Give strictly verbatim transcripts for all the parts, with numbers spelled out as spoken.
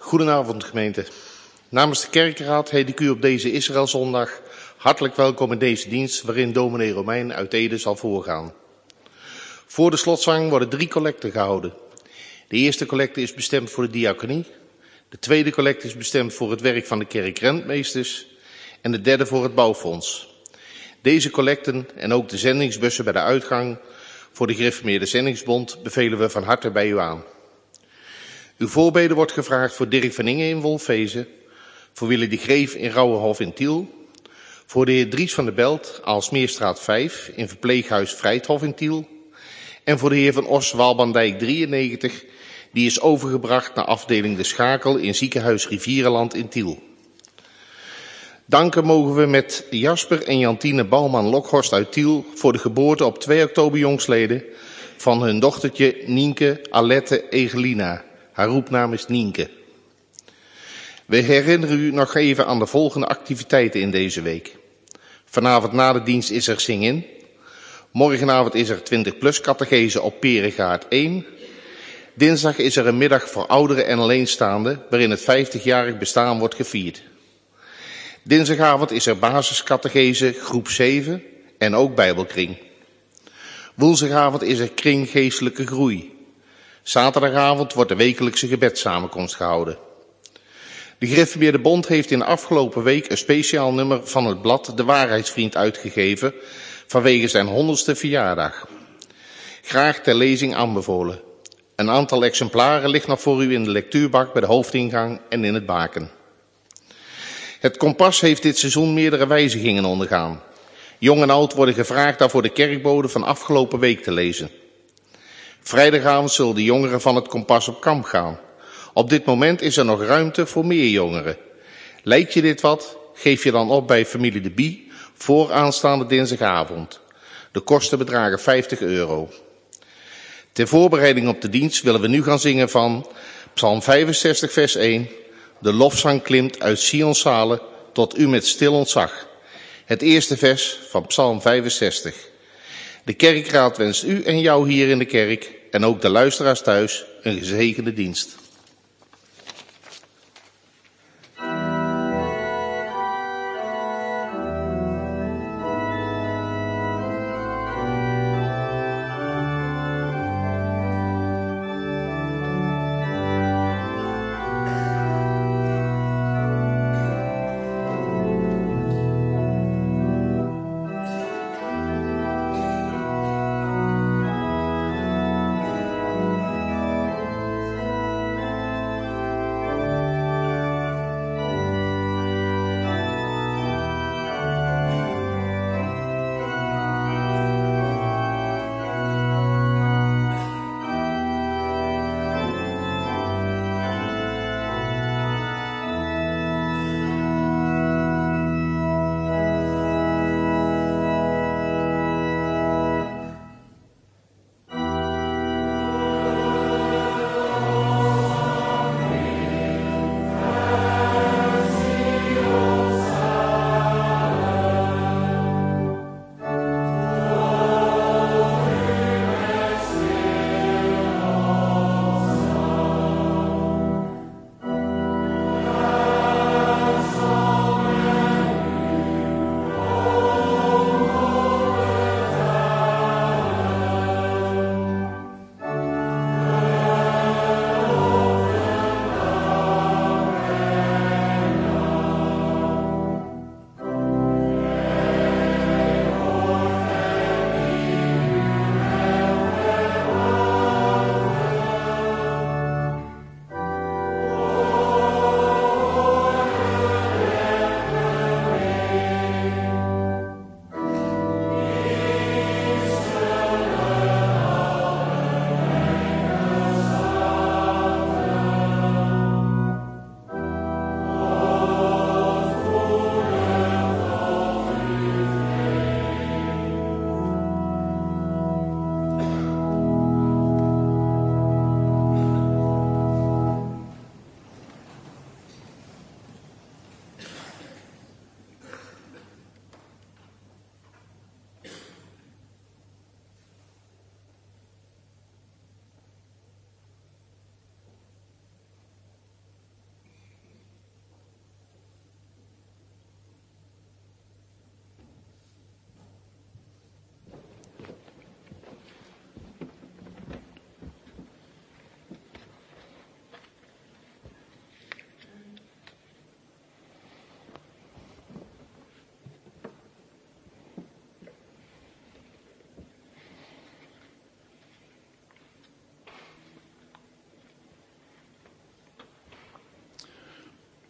Goedenavond gemeente. Namens de kerkraad heet ik u op deze Israëlzondag hartelijk welkom in deze dienst waarin dominee Romein uit Ede zal voorgaan. Voor de slotzang worden drie collecten gehouden. De eerste collecte is bestemd voor de diaconie. De tweede collecte is bestemd voor het werk van de kerkrentmeesters. En de derde voor het bouwfonds. Deze collecten en ook de zendingsbussen bij de uitgang voor de Gereformeerde Zendingsbond bevelen we van harte bij u aan. Uw voorbede wordt gevraagd voor Dirk van Ingen in Wolfezen, voor Willy de Greef in Rauwenhof in Tiel, voor de heer Dries van der Belt, Aalsmeerstraat vijf in verpleeghuis Vrijthof in Tiel en voor de heer van Os Walbandijk drieënnegentig, die is overgebracht naar afdeling De Schakel in ziekenhuis Rivierenland in Tiel. Danken mogen we met Jasper en Jantine Bouwman-Lokhorst uit Tiel voor de geboorte op twee oktober jongsleden van hun dochtertje Nienke Alette Egelina. Haar roepnaam is Nienke. We herinneren u nog even aan de volgende activiteiten in deze week. Vanavond na de dienst is er Zing-in. Morgenavond is er twintig plus catechese op Perengaard één. Dinsdag is er een middag voor ouderen en alleenstaanden waarin het vijftigjarig bestaan wordt gevierd. Dinsdagavond is er basiscatechese groep zeven en ook bijbelkring. Woensdagavond is er kring geestelijke groei. Zaterdagavond wordt de wekelijkse gebedssamenkomst gehouden. De Gereformeerde Bond heeft in de afgelopen week een speciaal nummer van het blad De Waarheidsvriend uitgegeven vanwege zijn honderdste verjaardag. Graag ter lezing aanbevolen. Een aantal exemplaren ligt nog voor u in de lectuurbak bij de hoofdingang en in het baken. Het kompas heeft dit seizoen meerdere wijzigingen ondergaan. Jong en oud worden gevraagd daarvoor de kerkbode van afgelopen week te lezen. Vrijdagavond zullen de jongeren van het kompas op kamp gaan. Op dit moment is er nog ruimte voor meer jongeren. Lijkt je dit wat? Geef je dan op bij familie De Bie voor aanstaande dinsdagavond. De kosten bedragen vijftig euro. Ter voorbereiding op de dienst willen we nu gaan zingen van Psalm vijfenzestig vers één. De lofzang klimt uit Sions zalen tot u met stil ontzag. Het eerste vers van Psalm vijfenzestig. De kerkraad wenst u en jou hier in de kerk en ook de luisteraars thuis een gezegende dienst.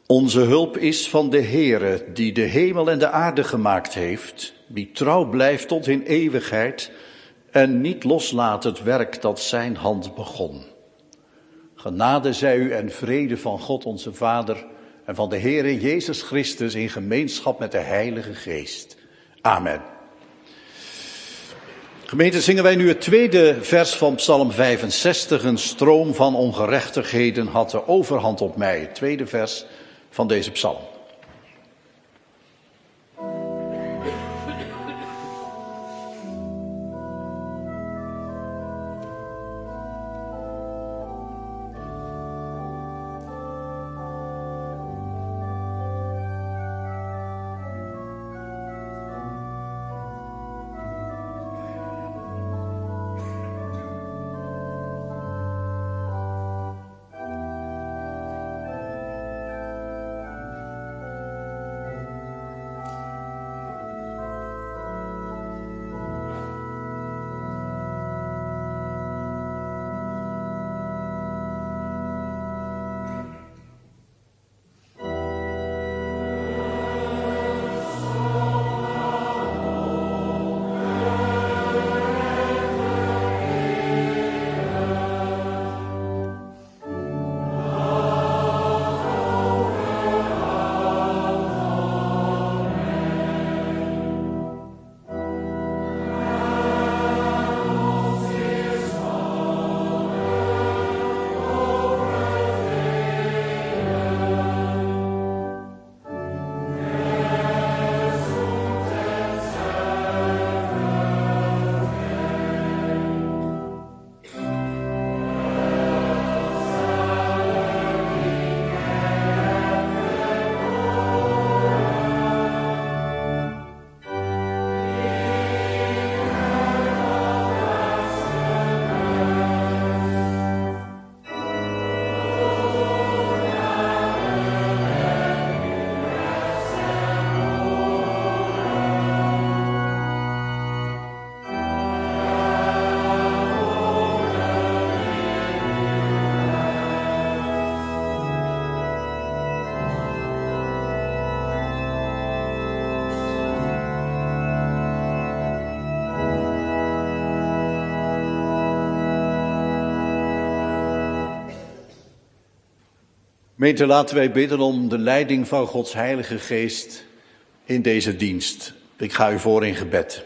Onze hulp is van de Heere, die de hemel en de aarde gemaakt heeft, die trouw blijft tot in eeuwigheid en niet loslaat het werk dat zijn hand begon. Genade zij u en vrede van God onze Vader en van de Heere Jezus Christus in gemeenschap met de Heilige Geest. Amen. Gemeente, zingen wij nu het tweede vers van Psalm vijfenzestig. Een stroom van ongerechtigheden had de overhand op mij. Het tweede vers van deze psalm. Gemeente, laten wij bidden om de leiding van Gods Heilige Geest in deze dienst. Ik ga u voor in gebed.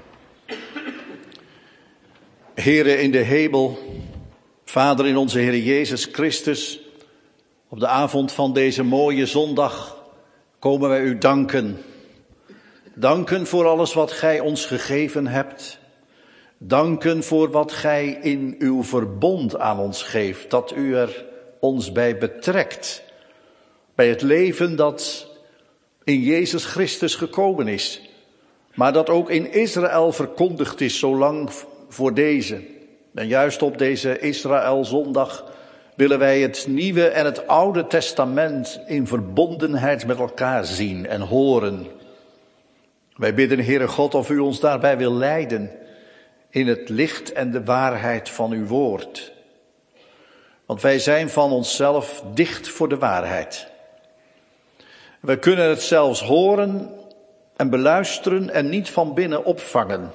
Heere in de hemel, Vader in onze Heer Jezus Christus, op de avond van deze mooie zondag komen wij u danken. Danken voor alles wat gij ons gegeven hebt. Danken voor wat gij in uw verbond aan ons geeft, dat u er ons bij betrekt. Bij het leven dat in Jezus Christus gekomen is, maar dat ook in Israël verkondigd is, zolang voor deze. En juist op deze Israëlzondag willen wij het Nieuwe en het Oude Testament in verbondenheid met elkaar zien en horen. Wij bidden, Heere God, of u ons daarbij wil leiden in het licht en de waarheid van uw woord. Want wij zijn van onszelf dicht voor de waarheid. We kunnen het zelfs horen en beluisteren en niet van binnen opvangen.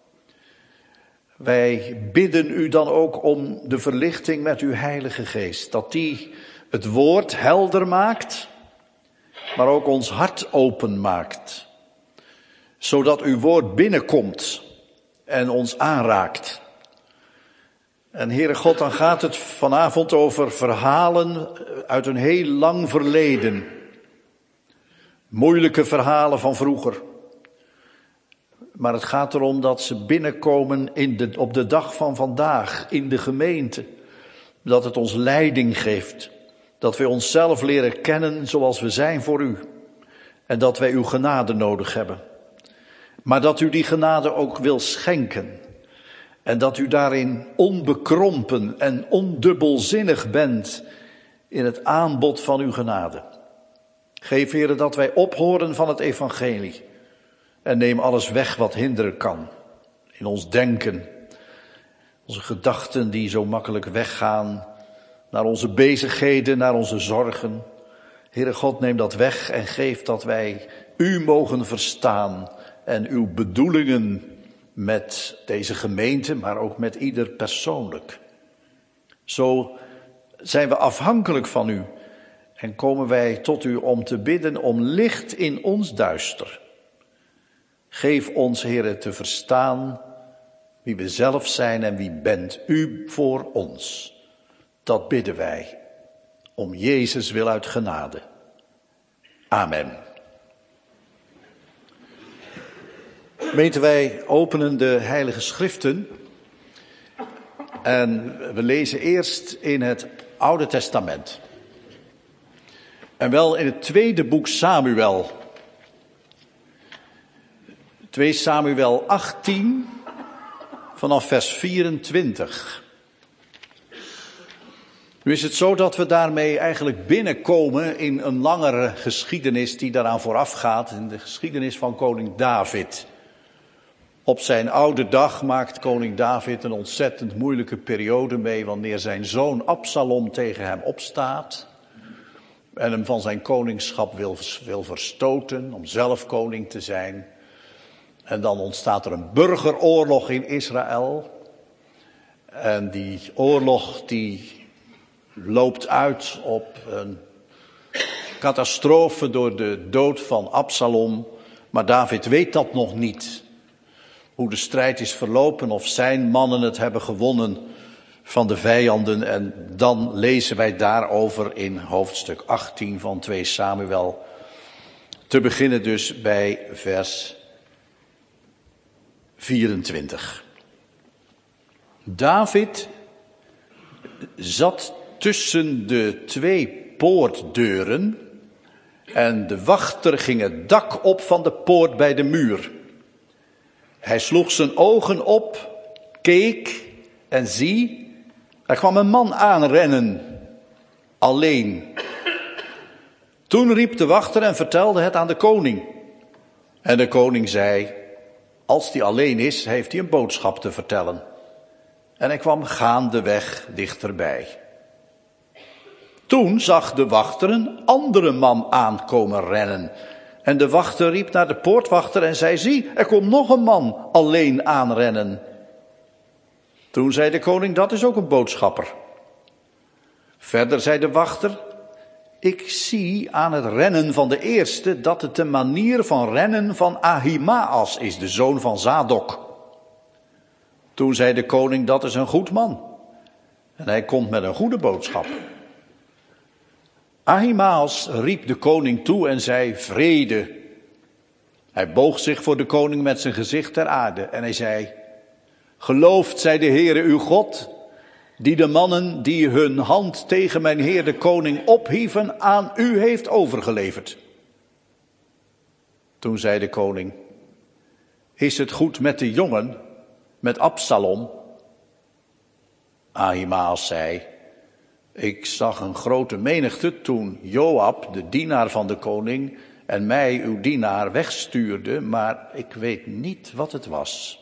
Wij bidden u dan ook om de verlichting met uw Heilige Geest. Dat die het woord helder maakt, maar ook ons hart open maakt. Zodat uw woord binnenkomt en ons aanraakt. En Heere God, dan gaat het vanavond over verhalen uit een heel lang verleden. Moeilijke verhalen van vroeger. Maar het gaat erom dat ze binnenkomen in de, op de dag van vandaag, in de gemeente. Dat het ons leiding geeft. Dat wij onszelf leren kennen zoals we zijn voor u. En dat wij uw genade nodig hebben. Maar dat u die genade ook wil schenken. En dat u daarin onbekrompen en ondubbelzinnig bent in het aanbod van uw genade. Geef, Heere, dat wij ophoren van het evangelie. En neem alles weg wat hinderen kan. In ons denken. Onze gedachten die zo makkelijk weggaan. Naar onze bezigheden, naar onze zorgen. Heere God, neem dat weg en geef dat wij u mogen verstaan en uw bedoelingen met deze gemeente, maar ook met ieder persoonlijk. Zo zijn we afhankelijk van u en komen wij tot u om te bidden om licht in ons duister. Geef ons, Heere, te verstaan wie we zelf zijn en wie bent u voor ons. Dat bidden wij, om Jezus wil uit genade. Amen. Gemeente, wij openen de Heilige Schriften en we lezen eerst in het Oude Testament. En wel in het tweede boek Samuel. twee Samuel achttien, vanaf vers vierentwintig. Nu is het zo dat we daarmee eigenlijk binnenkomen in een langere geschiedenis die daaraan vooraf gaat, in de geschiedenis van koning David. Op zijn oude dag maakt koning David een ontzettend moeilijke periode mee wanneer zijn zoon Absalom tegen hem opstaat en hem van zijn koningschap wil, wil verstoten om zelf koning te zijn. En dan ontstaat er een burgeroorlog in Israël. En die oorlog die loopt uit op een catastrofe door de dood van Absalom. Maar David weet dat nog niet. Hoe de strijd is verlopen, of zijn mannen het hebben gewonnen van de vijanden. En dan lezen wij daarover in hoofdstuk achttien van twee Samuel. Te beginnen dus bij vers vierentwintig. David zat tussen de twee poortdeuren en de wachter ging het dak op van de poort bij de muur. Hij sloeg zijn ogen op, keek en zie, er kwam een man aanrennen, alleen. Toen riep de wachter en vertelde het aan de koning. En de koning zei, als die alleen is, heeft hij een boodschap te vertellen. En hij kwam gaandeweg dichterbij. Toen zag de wachter een andere man aankomen rennen. En de wachter riep naar de poortwachter en zei, zie, er komt nog een man alleen aanrennen. Toen zei de koning, dat is ook een boodschapper. Verder zei de wachter, ik zie aan het rennen van de eerste dat het de manier van rennen van Ahimaas is, de zoon van Zadok. Toen zei de koning, dat is een goed man. En hij komt met een goede boodschap. Ahimaas riep de koning toe en zei, vrede. Hij boog zich voor de koning met zijn gezicht ter aarde en hij zei, geloofd zij de Heere uw God, die de mannen die hun hand tegen mijn heer de koning ophieven aan u heeft overgeleverd. Toen zei de koning, is het goed met de jongen, met Absalom? Ahimaas zei, ik zag een grote menigte toen Joab, de dienaar van de koning, en mij, uw dienaar, wegstuurde, maar ik weet niet wat het was.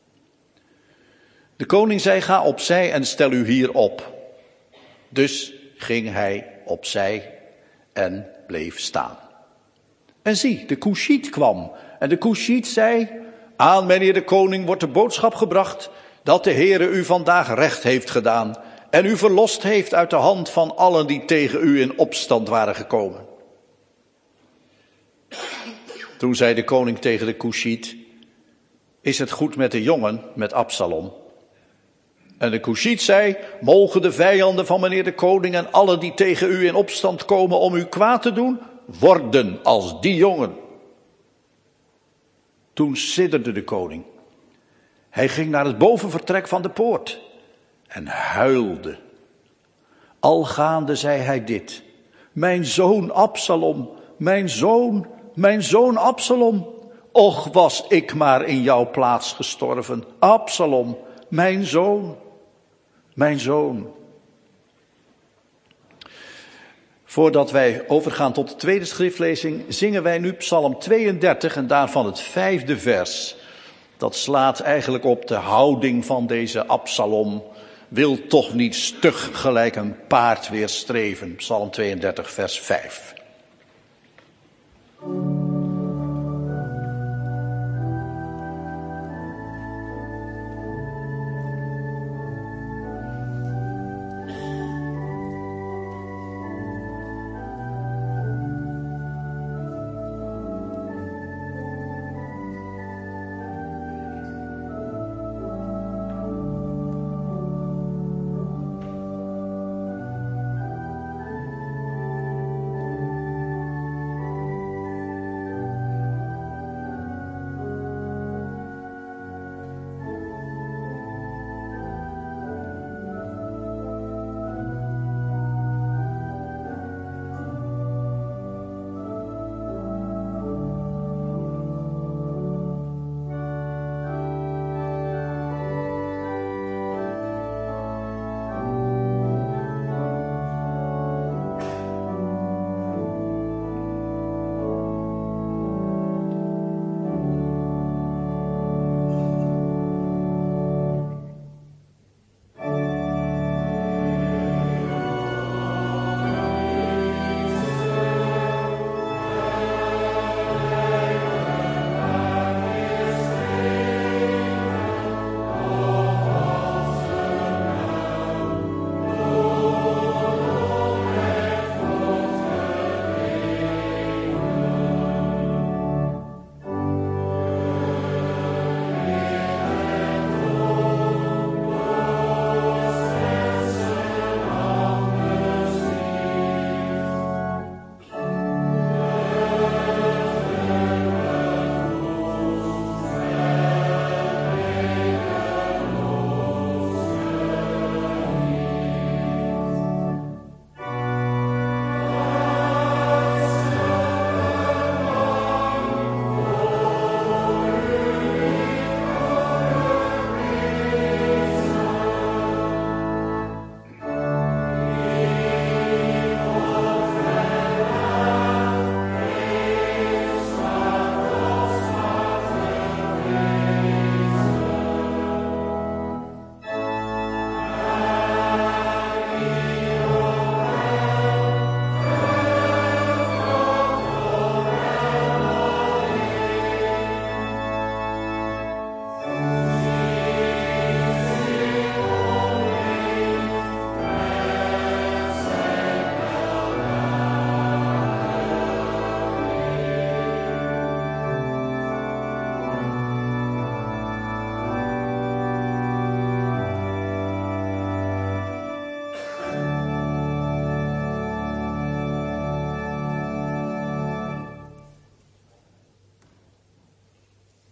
De koning zei, ga opzij en stel u hier op. Dus ging hij opzij en bleef staan. En zie, de Koesjiet kwam. En de Koesjiet zei, aan mijnheer de koning wordt de boodschap gebracht dat de Heere u vandaag recht heeft gedaan en u verlost heeft uit de hand van allen die tegen u in opstand waren gekomen. Toen zei de koning tegen de Koesjiet, is het goed met de jongen, met Absalom? En de Koesjiet zei, mogen de vijanden van meneer de koning en allen die tegen u in opstand komen om u kwaad te doen, worden als die jongen. Toen sidderde de koning. Hij ging naar het bovenvertrek van de poort en huilde. Al gaande zei hij dit, mijn zoon Absalom, mijn zoon, mijn zoon Absalom. Och, was ik maar in jouw plaats gestorven. Absalom, mijn zoon, mijn zoon. Voordat wij overgaan tot de tweede schriftlezing, zingen wij nu Psalm tweeëndertig en daarvan het vijfde vers. Dat slaat eigenlijk op de houding van deze Absalom. Wil toch niet stug gelijk een paard weerstreven. Psalm tweeëndertig vers vijf.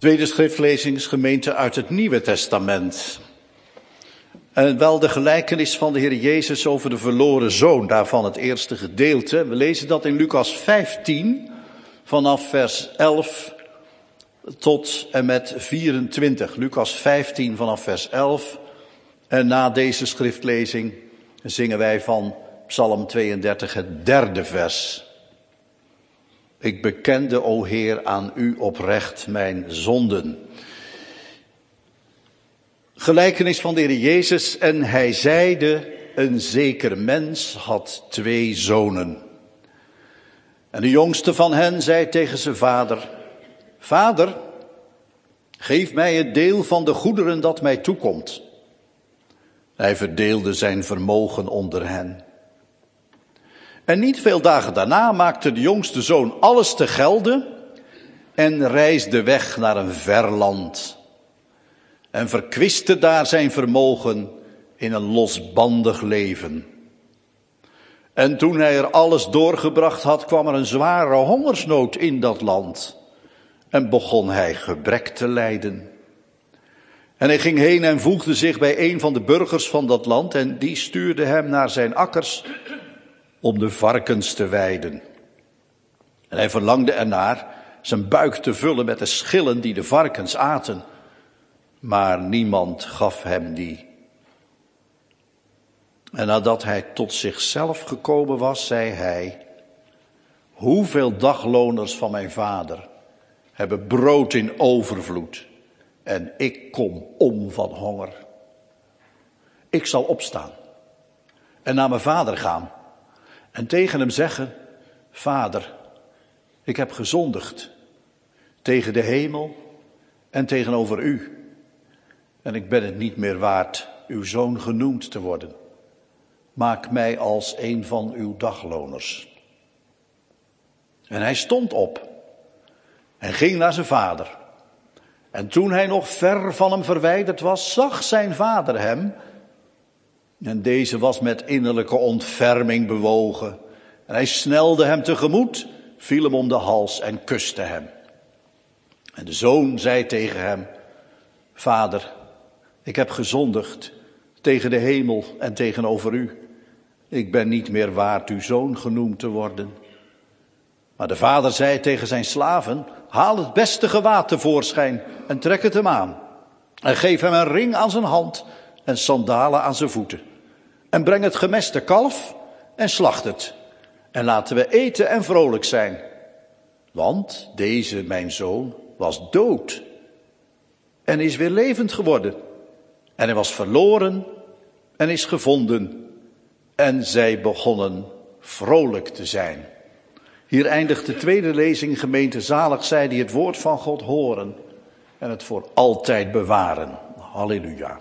Tweede schriftlezing is gemeente uit het Nieuwe Testament. En wel de gelijkenis van de Heer Jezus over de verloren zoon, daarvan het eerste gedeelte. We lezen dat in Lucas vijftien, vanaf vers elf tot en met vierentwintig. Lucas vijftien vanaf vers elf. En na deze schriftlezing zingen wij van Psalm tweeëndertig het derde vers. Ik bekende, o Heer, aan u oprecht mijn zonden. Gelijkenis van de Heer Jezus. En hij zeide, een zeker mens had twee zonen. En de jongste van hen zei tegen zijn vader, Vader, geef mij het deel van de goederen dat mij toekomt. Hij verdeelde zijn vermogen onder hen. En niet veel dagen daarna maakte de jongste zoon alles te gelde en reisde weg naar een ver land. En verkwiste daar zijn vermogen in een losbandig leven. En toen hij er alles doorgebracht had, kwam er een zware hongersnood in dat land. En begon hij gebrek te lijden. En hij ging heen en voegde zich bij een van de burgers van dat land. En die stuurde hem naar zijn akkers om de varkens te weiden. En hij verlangde ernaar zijn buik te vullen met de schillen die de varkens aten. Maar niemand gaf hem die. En nadat hij tot zichzelf gekomen was, zei hij, hoeveel dagloners van mijn vader hebben brood in overvloed en ik kom om van honger. Ik zal opstaan en naar mijn vader gaan en tegen hem zeggen, Vader, ik heb gezondigd tegen de hemel en tegenover u. En ik ben het niet meer waard uw zoon genoemd te worden. Maak mij als een van uw dagloners. En hij stond op en ging naar zijn vader. En toen hij nog ver van hem verwijderd was, zag zijn vader hem. En deze was met innerlijke ontferming bewogen. En hij snelde hem tegemoet, viel hem om de hals en kuste hem. En de zoon zei tegen hem, Vader, ik heb gezondigd tegen de hemel en tegenover u. Ik ben niet meer waard uw zoon genoemd te worden. Maar de vader zei tegen zijn slaven, haal het beste gewaad tevoorschijn en trek het hem aan. En geef hem een ring aan zijn hand en sandalen aan zijn voeten. En breng het gemeste kalf en slacht het. En laten we eten en vrolijk zijn. Want deze, mijn zoon, was dood en is weer levend geworden. En hij was verloren en is gevonden. En zij begonnen vrolijk te zijn. Hier eindigt de tweede lezing, gemeente zalig zij die het woord van God horen en het voor altijd bewaren. Halleluja.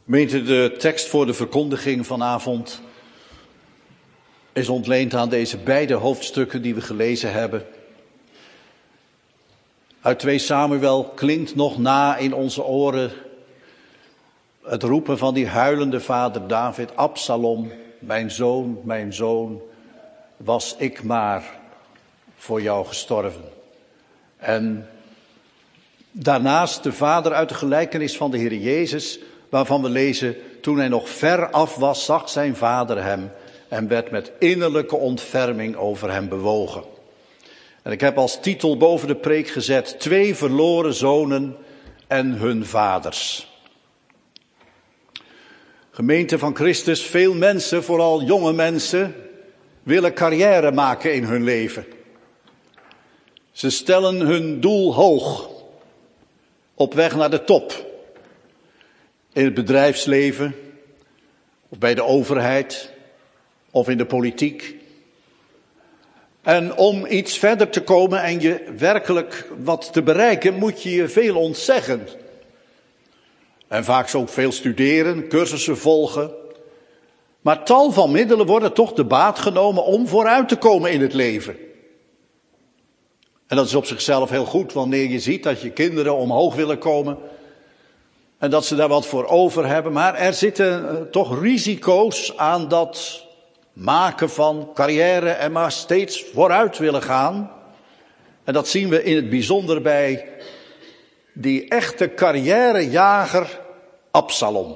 Gemeente, de tekst voor de verkondiging vanavond is ontleend aan deze beide hoofdstukken die we gelezen hebben. Uit twee Samuel klinkt nog na in onze oren het roepen van die huilende vader David: Absalom, mijn zoon, mijn zoon, was ik maar voor jou gestorven. En daarnaast de vader uit de gelijkenis van de Heer Jezus, waarvan we lezen: toen hij nog ver af was, zag zijn vader hem en werd met innerlijke ontferming over hem bewogen. En ik heb als titel boven de preek gezet: twee verloren zonen en hun vaders. Gemeente van Christus, veel mensen, vooral jonge mensen, willen carrière maken in hun leven. Ze stellen hun doel hoog, op weg naar de top. In het bedrijfsleven, of bij de overheid, of in de politiek. En om iets verder te komen en je werkelijk wat te bereiken, moet je je veel ontzeggen. En vaak ook veel studeren, cursussen volgen. Maar tal van middelen worden toch te baat genomen om vooruit te komen in het leven. En dat is op zichzelf heel goed wanneer je ziet dat je kinderen omhoog willen komen. En dat ze daar wat voor over hebben. Maar er zitten uh, toch risico's aan dat maken van carrière en maar steeds vooruit willen gaan. En dat zien we in het bijzonder bij die echte carrièrejager Absalom.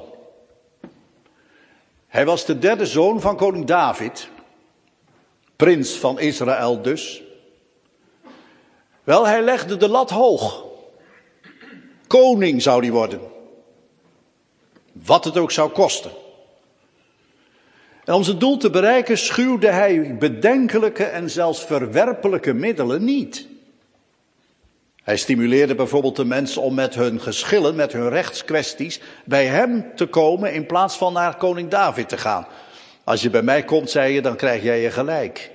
Hij was de derde zoon van koning David, prins van Israël dus. Wel, hij legde de lat hoog. Koning zou hij worden. Wat het ook zou kosten. En om zijn doel te bereiken schuwde hij bedenkelijke en zelfs verwerpelijke middelen niet. Hij stimuleerde bijvoorbeeld de mensen om met hun geschillen, met hun rechtskwesties, bij hem te komen in plaats van naar koning David te gaan. Als je bij mij komt, zei je, dan krijg jij je gelijk.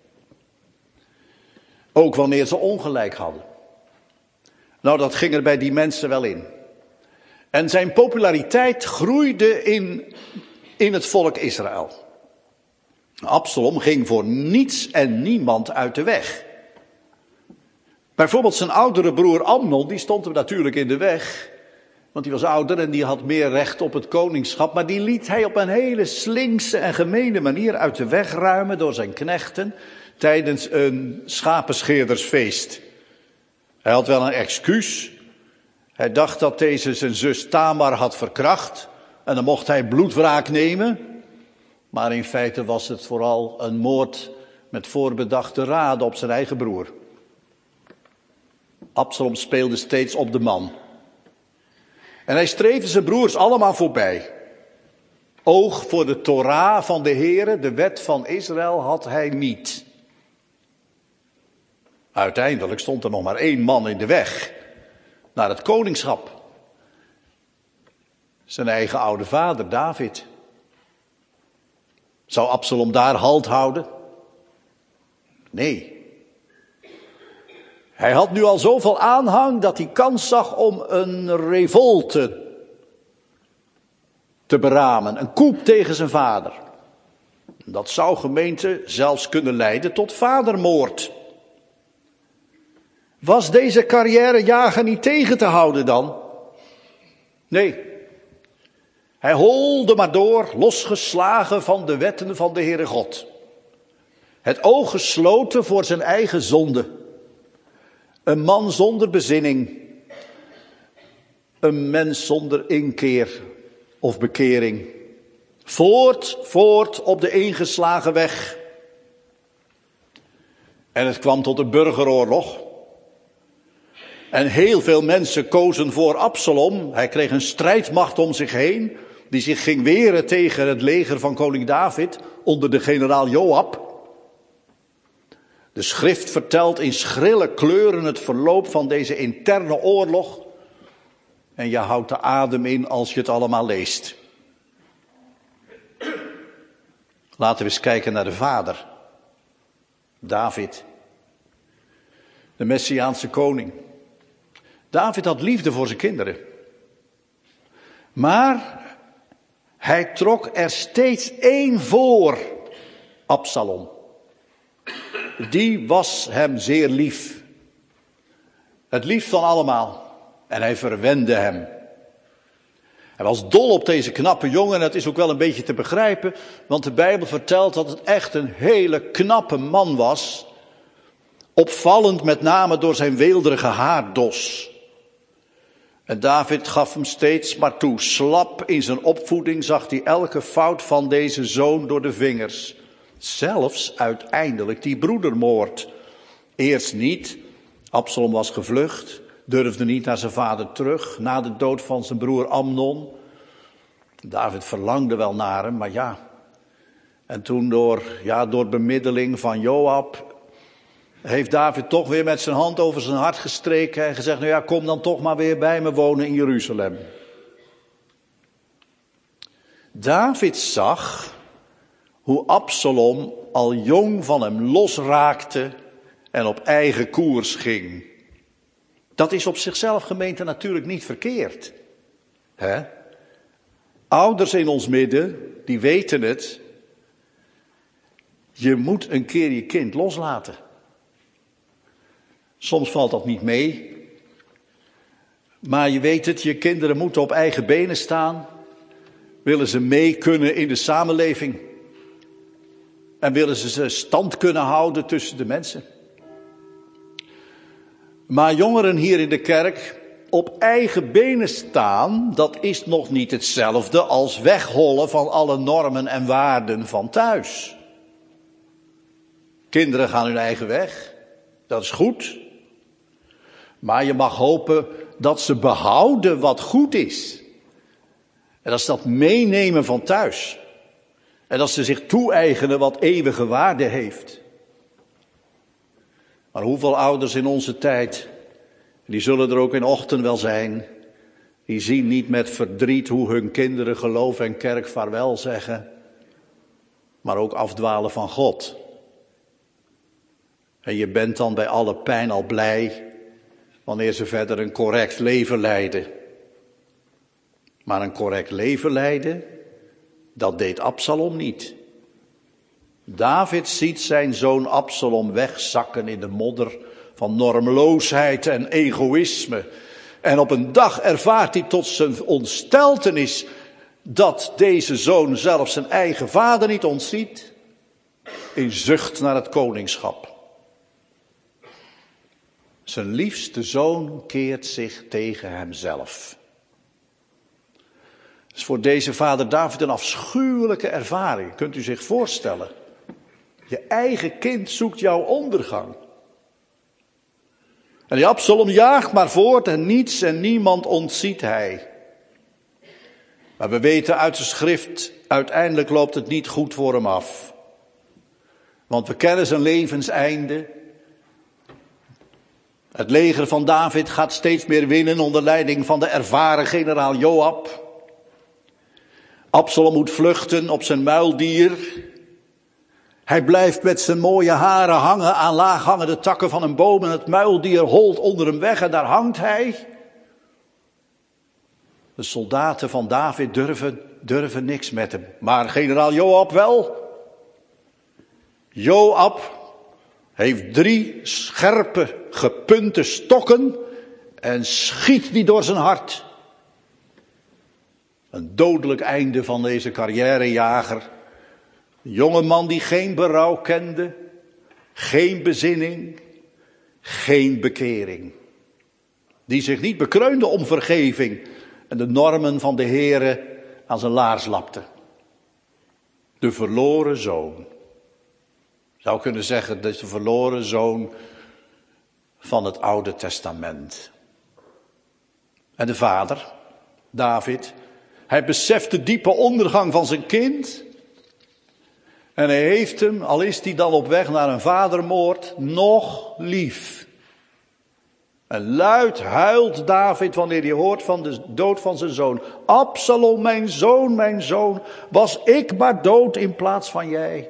Ook wanneer ze ongelijk hadden. Nou, dat ging er bij die mensen wel in. En zijn populariteit groeide in, in het volk Israël. Absalom ging voor niets en niemand uit de weg. Bijvoorbeeld zijn oudere broer Amnon, die stond hem natuurlijk in de weg. Want die was ouder en die had meer recht op het koningschap. Maar die liet hij op een hele slinkse en gemene manier uit de weg ruimen door zijn knechten tijdens een schapenscheerdersfeest. Hij had wel een excuus. Hij dacht dat deze zijn zus Tamar had verkracht. En dan mocht hij bloedwraak nemen. Maar in feite was het vooral een moord met voorbedachte raden op zijn eigen broer. Absalom speelde steeds op de man. En hij streefde zijn broers allemaal voorbij. Oog voor de Torah van de Heere, de wet van Israël, had hij niet. Uiteindelijk stond er nog maar één man in de weg naar het koningschap. Zijn eigen oude vader, David. Zou Absalom daar halt houden? Nee. Hij had nu al zoveel aanhang dat hij kans zag om een revolte te beramen. Een coup tegen zijn vader. Dat zou, gemeente, zelfs kunnen leiden tot vadermoord. Was deze carrièrejager niet tegen te houden dan? Nee. Hij holde maar door, losgeslagen van de wetten van de Heere God. Het oog gesloten voor zijn eigen zonde. Een man zonder bezinning. Een mens zonder inkeer of bekering. Voort, voort op de ingeslagen weg. En het kwam tot een burgeroorlog. En heel veel mensen kozen voor Absalom. Hij kreeg een strijdmacht om zich heen, die zich ging weren tegen het leger van koning David onder de generaal Joab. De schrift vertelt in schrille kleuren het verloop van deze interne oorlog. En je houdt de adem in als je het allemaal leest. Laten we eens kijken naar de vader. David. De Messiaanse koning. David had liefde voor zijn kinderen. Maar Hij trok er steeds één voor, Absalom. Die was hem zeer lief. Het liefst van allemaal. En hij verwende hem. Hij was dol op deze knappe jongen en dat is ook wel een beetje te begrijpen. Want de Bijbel vertelt dat het echt een hele knappe man was. Opvallend met name door zijn weelderige haardos. En David gaf hem steeds maar toe. Slap in zijn opvoeding zag hij elke fout van deze zoon door de vingers. Zelfs uiteindelijk die broedermoord. Eerst niet. Absalom was gevlucht. Durfde niet naar zijn vader terug. Na de dood van zijn broer Amnon. David verlangde wel naar hem, maar ja. En toen door, ja, door bemiddeling van Joab heeft David toch weer met zijn hand over zijn hart gestreken en gezegd, nou ja, kom dan toch maar weer bij me wonen in Jeruzalem. David zag hoe Absalom al jong van hem losraakte en op eigen koers ging. Dat is op zichzelf, gemeente, natuurlijk niet verkeerd. Hè? Ouders in ons midden, die weten het. Je moet een keer je kind loslaten. Soms valt dat niet mee. Maar je weet het, je kinderen moeten op eigen benen staan. Willen ze mee kunnen in de samenleving. En willen ze ze stand kunnen houden tussen de mensen. Maar jongeren hier in de kerk op eigen benen staan, dat is nog niet hetzelfde als weghollen van alle normen en waarden van thuis. Kinderen gaan hun eigen weg, dat is goed. Maar je mag hopen dat ze behouden wat goed is. En dat is dat meenemen van thuis. En dat ze zich toe-eigenen wat eeuwige waarde heeft. Maar hoeveel ouders in onze tijd, die zullen er ook in ochtend wel zijn, die zien niet met verdriet hoe hun kinderen geloof en kerk vaarwel zeggen, maar ook afdwalen van God. En je bent dan bij alle pijn al blij wanneer ze verder een correct leven leiden. Maar een correct leven leiden, dat deed Absalom niet. David ziet zijn zoon Absalom wegzakken in de modder van normloosheid en egoïsme. En op een dag ervaart hij tot zijn ontsteltenis dat deze zoon zelfs zijn eigen vader niet ontziet. In zucht naar het koningschap. Zijn liefste zoon keert zich tegen hemzelf. Dat is voor deze vader David een afschuwelijke ervaring. Kunt u zich voorstellen? Je eigen kind zoekt jouw ondergang. En die Absalom jaagt maar voort en niets en niemand ontziet hij. Maar we weten uit de schrift, uiteindelijk loopt het niet goed voor hem af. Want we kennen zijn levenseinde. Het leger van David gaat steeds meer winnen onder leiding van de ervaren generaal Joab. Absalom moet vluchten op zijn muildier. Hij blijft met zijn mooie haren hangen aan laaghangende takken van een boom en het muildier holt onder hem weg en daar hangt hij. De soldaten van David durven, durven niks met hem, maar generaal Joab wel. Joab heeft drie scherpe, gepunte stokken en schiet die door zijn hart. Een dodelijk einde van deze carrièrejager. Een jonge man die geen berouw kende, geen bezinning, geen bekering. Die zich niet bekreunde om vergeving en de normen van de Heere aan zijn laars lapte. De verloren zoon. Je zou kunnen zeggen, dat is de verloren zoon van het Oude Testament. En de vader, David, hij beseft de diepe ondergang van zijn kind. En hij heeft hem, al is hij dan op weg naar een vadermoord, nog lief. En luid huilt David wanneer hij hoort van de dood van zijn zoon. Absalom, mijn zoon, mijn zoon, was ik maar dood in plaats van jij.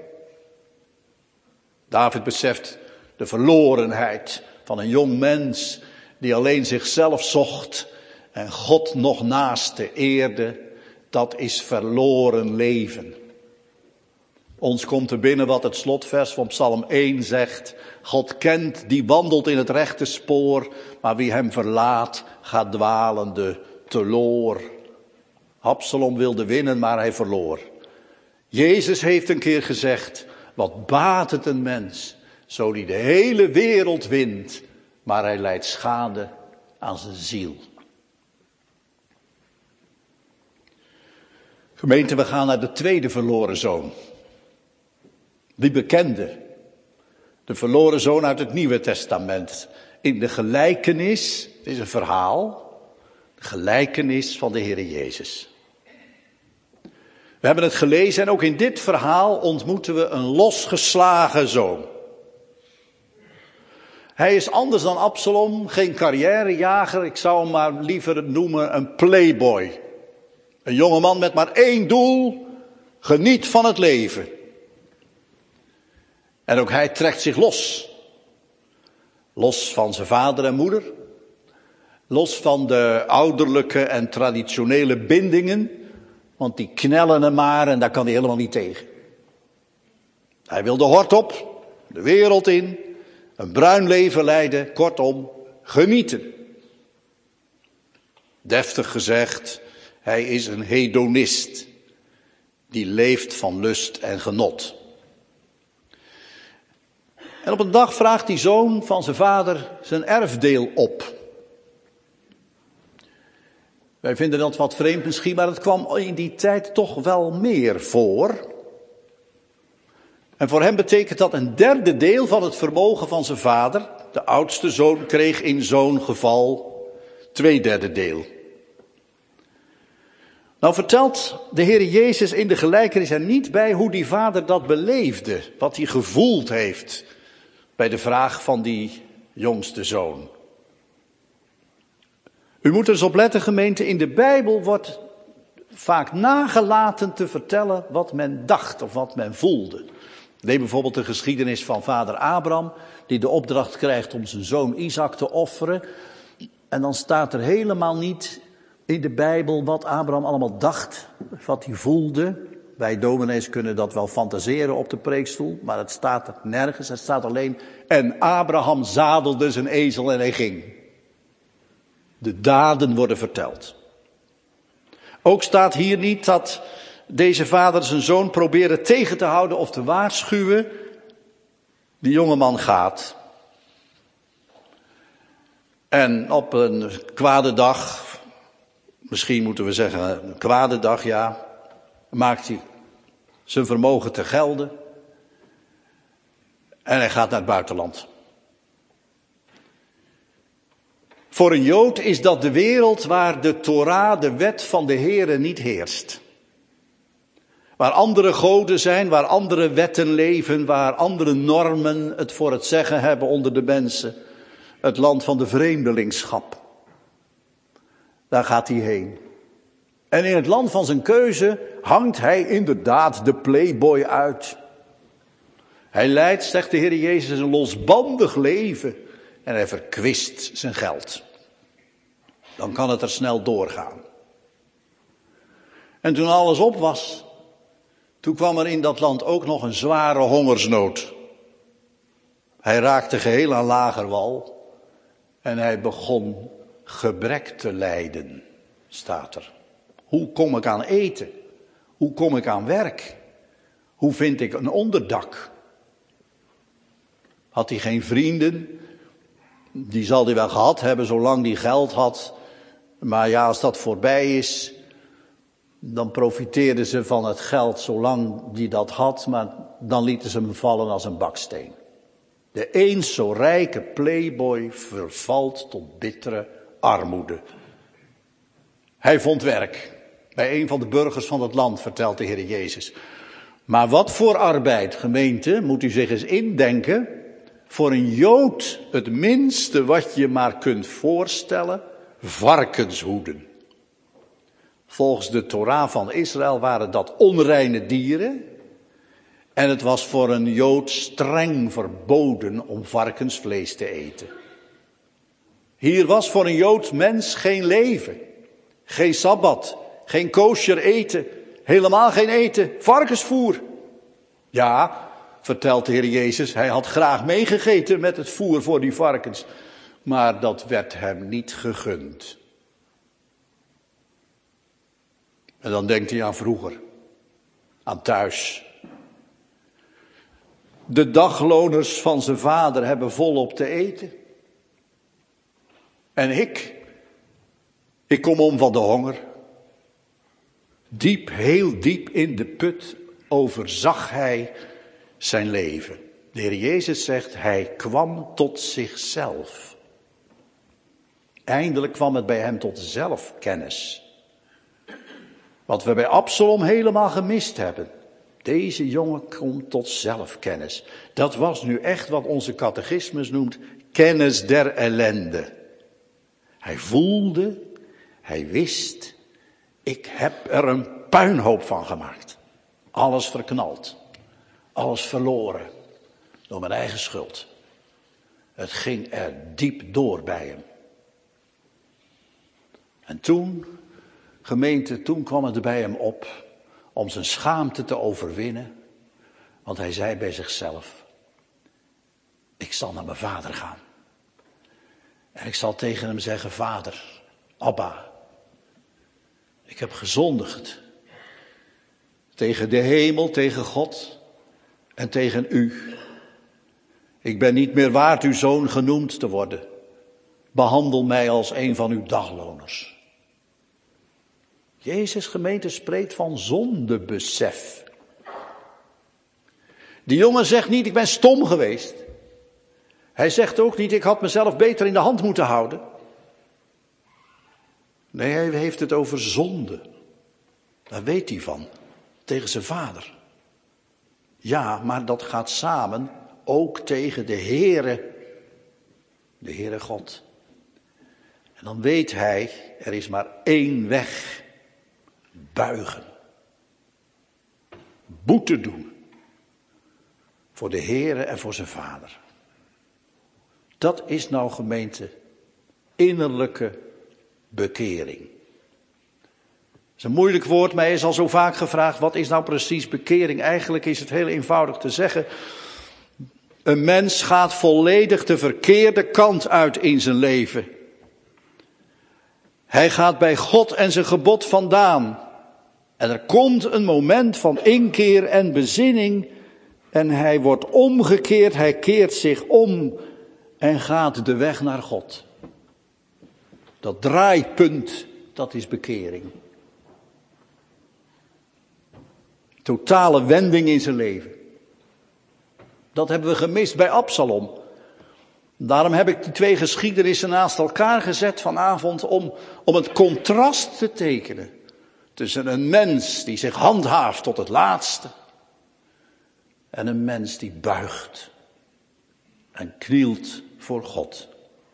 David beseft de verlorenheid van een jong mens die alleen zichzelf zocht en God nog naaste eerde dat is verloren leven. Ons komt er binnen wat het slotvers van Psalm één zegt. God kent, die wandelt in het rechte spoor, maar wie hem verlaat, gaat dwalende teloor. Absalom wilde winnen, maar hij verloor. Jezus heeft een keer gezegd, wat baat het een mens, zo die de hele wereld wint, maar hij lijdt schade aan zijn ziel. Gemeente, we gaan naar de tweede verloren zoon. Die bekende. De verloren zoon uit het Nieuwe Testament. In de gelijkenis, het is een verhaal, de gelijkenis van de Heere Jezus. We hebben het gelezen en ook in dit verhaal ontmoeten we een losgeslagen zoon. Hij is anders dan Absalom, geen carrièrejager, ik zou hem maar liever noemen een playboy. Een jongeman met maar één doel, geniet van het leven. En ook hij trekt zich los. Los van zijn vader en moeder. Los van de ouderlijke en traditionele bindingen. Want die knellen hem maar en daar kan hij helemaal niet tegen. Hij wil de hort op, de wereld in, een bruin leven leiden, kortom, genieten. Deftig gezegd, hij is een hedonist. Die leeft van lust en genot. En op een dag vraagt die zoon van zijn vader zijn erfdeel op. Wij vinden dat wat vreemd misschien, maar het kwam in die tijd toch wel meer voor. En voor hem betekent dat een derde deel van het vermogen van zijn vader. De oudste zoon kreeg in zo'n geval twee derde deel. Nou vertelt de Heer Jezus in de gelijkenis er niet bij hoe die vader dat beleefde. Wat hij gevoeld heeft bij de vraag van die jongste zoon. U moet er eens op letten, gemeente, in de Bijbel wordt vaak nagelaten te vertellen wat men dacht of wat men voelde. Neem bijvoorbeeld de geschiedenis van vader Abraham, die de opdracht krijgt om zijn zoon Isaac te offeren. En dan staat er helemaal niet in de Bijbel wat Abraham allemaal dacht, wat hij voelde. Wij dominees kunnen dat wel fantaseren op de preekstoel, maar het staat er nergens. Het staat alleen, en Abraham zadelde zijn ezel en hij ging. De daden worden verteld. Ook staat hier niet dat deze vader zijn zoon probeerde tegen te houden of te waarschuwen. Die jongeman gaat. En op een kwade dag, misschien moeten we zeggen een kwade dag, ja, maakt hij zijn vermogen te gelden. En hij gaat naar het buitenland. Voor een Jood is dat de wereld waar de Torah, de wet van de Heere, niet heerst. Waar andere goden zijn, waar andere wetten leven, waar andere normen het voor het zeggen hebben onder de mensen. Het land van de vreemdelingschap. Daar gaat hij heen. En in het land van zijn keuze hangt hij inderdaad de playboy uit. Hij leidt, zegt de Heer Jezus, een losbandig leven. En hij verkwist zijn geld. Dan kan het er snel doorgaan. En toen alles op was, toen kwam er in dat land ook nog een zware hongersnood. Hij raakte geheel aan lagerwal. En hij begon gebrek te lijden, staat er. Hoe kom ik aan eten? Hoe kom ik aan werk? Hoe vind ik een onderdak? Had hij geen vrienden? Die zal hij wel gehad hebben zolang hij geld had. Maar ja, als dat voorbij is, dan profiteerden ze van het geld zolang hij dat had. Maar dan lieten ze hem vallen als een baksteen. De eens zo rijke playboy vervalt tot bittere armoede. Hij vond werk bij een van de burgers van het land, vertelt de Heer Jezus. Maar wat voor arbeid, gemeente, moet u zich eens indenken. Voor een Jood het minste wat je maar kunt voorstellen, varkenshoeden. Volgens de Torah van Israël waren dat onreine dieren. En het was voor een Jood streng verboden om varkensvlees te eten. Hier was voor een Jood mens geen leven, geen sabbat, Geen kosher eten. Helemaal geen eten. Varkensvoer. Ja, vertelt de Heer Jezus, hij had graag meegegeten met het voer voor die varkens. Maar dat werd hem niet gegund. En dan denkt hij aan vroeger. Aan thuis. De dagloners van zijn vader hebben volop te eten. En ik, ik kom om van de honger. Diep, heel diep in de put overzag hij zijn leven. De Heer Jezus zegt, hij kwam tot zichzelf. Eindelijk kwam het bij hem tot zelfkennis. Wat we bij Absalom helemaal gemist hebben. Deze jongen komt tot zelfkennis. Dat was nu echt wat onze catechismus noemt kennis der ellende. Hij voelde, hij wist, ik heb er een puinhoop van gemaakt. Alles verknald, alles verloren door mijn eigen schuld. Het ging er diep door bij hem. En toen, gemeente, toen kwam het bij hem op om zijn schaamte te overwinnen. Want hij zei bij zichzelf, ik zal naar mijn vader gaan. En ik zal tegen hem zeggen, vader, Abba, ik heb gezondigd. Tegen de hemel, tegen God en tegen u. Ik ben niet meer waard uw zoon genoemd te worden. Behandel mij als een van uw dagloners. Jezus, gemeente, spreekt van zondebesef. Die jongen zegt niet, ik ben stom geweest. Hij zegt ook niet, ik had mezelf beter in de hand moeten houden. Nee, hij heeft het over zonde. Daar weet hij van. Tegen zijn vader. Ja, maar dat gaat samen ook tegen de Heere. De Heere God. En dan weet hij, er is maar één weg. Buigen. Boete doen. Voor de Heere en voor zijn vader. Dat is nou, gemeente, innerlijke bekering. Dat is een moeilijk woord, mij is al zo vaak gevraagd, wat is nou precies bekering? Eigenlijk is het heel eenvoudig te zeggen. Een mens gaat volledig de verkeerde kant uit in zijn leven. Hij gaat bij God en zijn gebod vandaan. En er komt een moment van inkeer en bezinning. En hij wordt omgekeerd, hij keert zich om en gaat de weg naar God. Dat draaipunt, dat is bekering. Totale wending in zijn leven. Dat hebben we gemist bij Absalom. Daarom heb ik die twee geschiedenissen naast elkaar gezet vanavond om, om het contrast te tekenen. Tussen een mens die zich handhaaft tot het laatste. En een mens die buigt. En knielt voor God.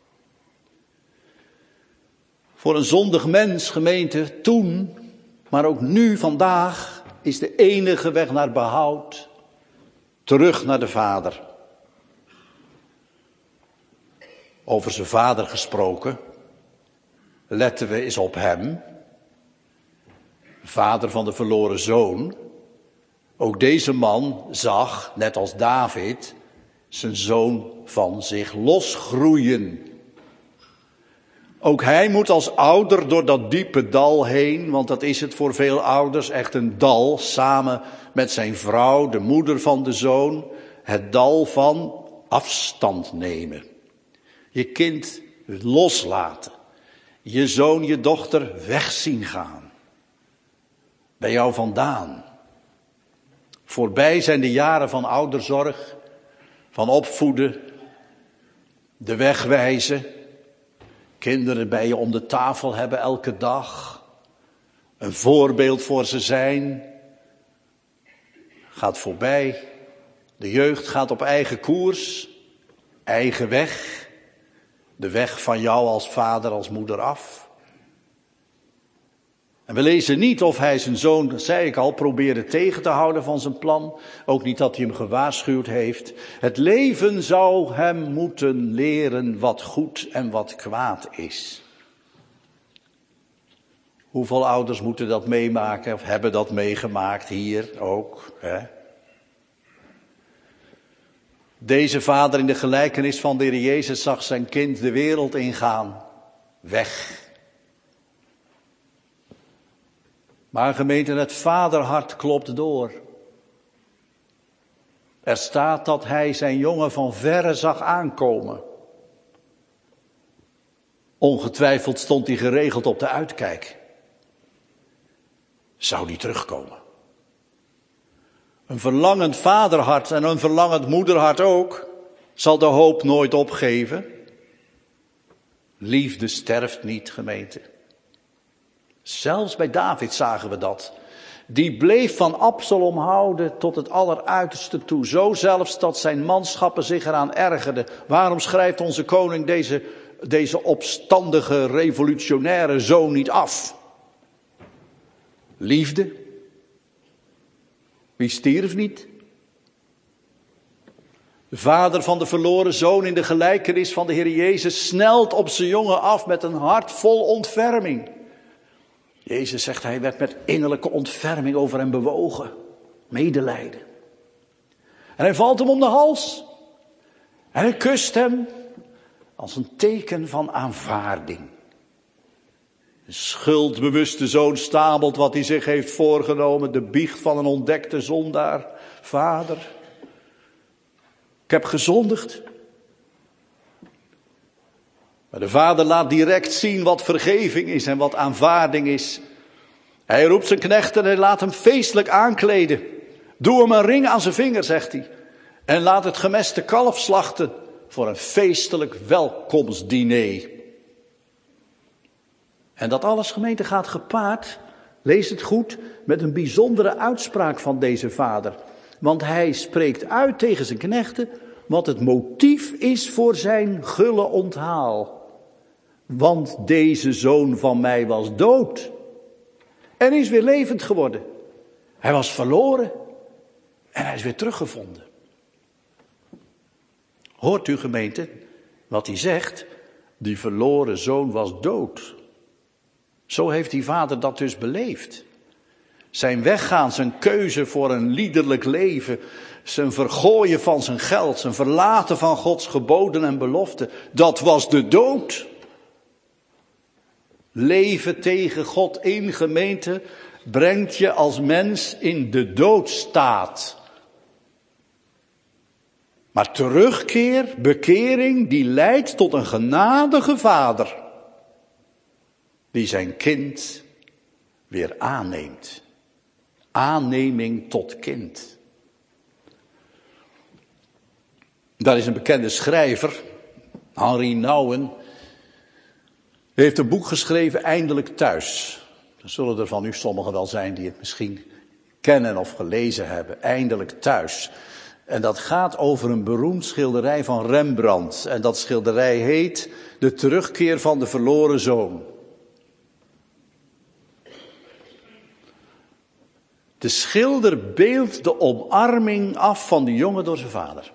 Voor een zondig mens, gemeente, toen, maar ook nu, vandaag, is de enige weg naar behoud terug naar de Vader. Over zijn vader gesproken, letten we eens op hem. Vader van de verloren zoon. Ook deze man zag, net als David, zijn zoon van zich losgroeien. Ook hij moet als ouder door dat diepe dal heen, want dat is het voor veel ouders, echt een dal, samen met zijn vrouw, de moeder van de zoon, het dal van afstand nemen. Je kind loslaten, je zoon, je dochter weg zien gaan. Bij jou vandaan. Voorbij zijn de jaren van ouderzorg, van opvoeden, de weg wijzen. Kinderen bij je om de tafel hebben elke dag. Een voorbeeld voor ze zijn. Gaat voorbij. De jeugd gaat op eigen koers. Eigen weg. De weg van jou als vader, als moeder af. En we lezen niet of hij zijn zoon, dat zei ik al, probeerde tegen te houden van zijn plan. Ook niet dat hij hem gewaarschuwd heeft. Het leven zou hem moeten leren wat goed en wat kwaad is. Hoeveel ouders moeten dat meemaken of hebben dat meegemaakt hier ook, hè? Deze vader in de gelijkenis van de Heer Jezus zag zijn kind de wereld ingaan. Weg. Maar gemeente, het vaderhart klopt door. Er staat dat hij zijn jongen van verre zag aankomen. Ongetwijfeld stond hij geregeld op de uitkijk. Zou die terugkomen? Een verlangend vaderhart en een verlangend moederhart ook zal de hoop nooit opgeven. Liefde sterft niet, gemeente. Zelfs bij David zagen we dat. Die bleef van Absalom houden tot het alleruiterste toe. Zo zelfs dat zijn manschappen zich eraan ergerden. Waarom schrijft onze koning deze, deze opstandige revolutionaire zoon niet af? Liefde. Wie stierf niet? De vader van de verloren zoon in de gelijkenis van de Heer Jezus snelt op zijn jongen af met een hart vol ontferming. Jezus zegt, hij werd met innerlijke ontferming over hem bewogen. Medelijden. En hij valt hem om de hals. En hij kust hem als een teken van aanvaarding. De schuldbewuste zoon stamelt wat hij zich heeft voorgenomen. De biecht van een ontdekte zondaar. Vader, ik heb gezondigd. Maar de vader laat direct zien wat vergeving is en wat aanvaarding is. Hij roept zijn knecht en hij laat hem feestelijk aankleden. Doe hem een ring aan zijn vinger, zegt hij. En laat het gemeste kalf slachten voor een feestelijk welkomstdiner. En dat alles, gemeente, gaat gepaard, lees het goed, met een bijzondere uitspraak van deze vader. Want hij spreekt uit tegen zijn knechten wat het motief is voor zijn gulle onthaal. Want deze zoon van mij was dood en is weer levend geworden. Hij was verloren en hij is weer teruggevonden. Hoort u, gemeente, wat hij zegt? Die verloren zoon was dood. Zo heeft die vader dat dus beleefd. Zijn weggaan, zijn keuze voor een liederlijk leven, zijn vergooien van zijn geld, zijn verlaten van Gods geboden en beloften, dat was de dood. Leven tegen God in, gemeente, brengt je als mens in de doodstaat. Maar terugkeer, bekering, die leidt tot een genadige vader, die zijn kind weer aanneemt. Aanneming tot kind. Daar is een bekende schrijver, Henri Nouwen. Hij heeft een boek geschreven, Eindelijk Thuis. Er zullen er van u sommigen wel zijn die het misschien kennen of gelezen hebben. Eindelijk Thuis. En dat gaat over een beroemd schilderij van Rembrandt. En dat schilderij heet De terugkeer van de verloren zoon. De schilder beeldt de omarming af van de jongen door zijn vader.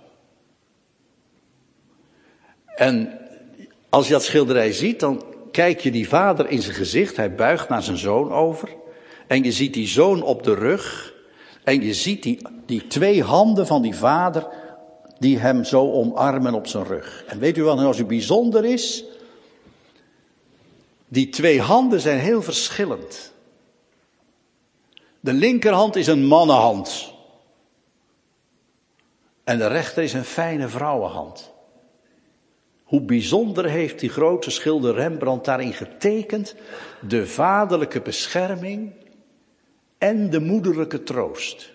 En als je dat schilderij ziet, dan kijk je die vader in zijn gezicht. Hij buigt naar zijn zoon over. En je ziet die zoon op de rug. En je ziet die, die twee handen van die vader die hem zo omarmen op zijn rug. En weet u wat nou zo bijzonder is? Die twee handen zijn heel verschillend. De linkerhand is een mannenhand. En de rechter is een fijne vrouwenhand. Hoe bijzonder heeft die grote schilder Rembrandt daarin getekend? De vaderlijke bescherming en de moederlijke troost.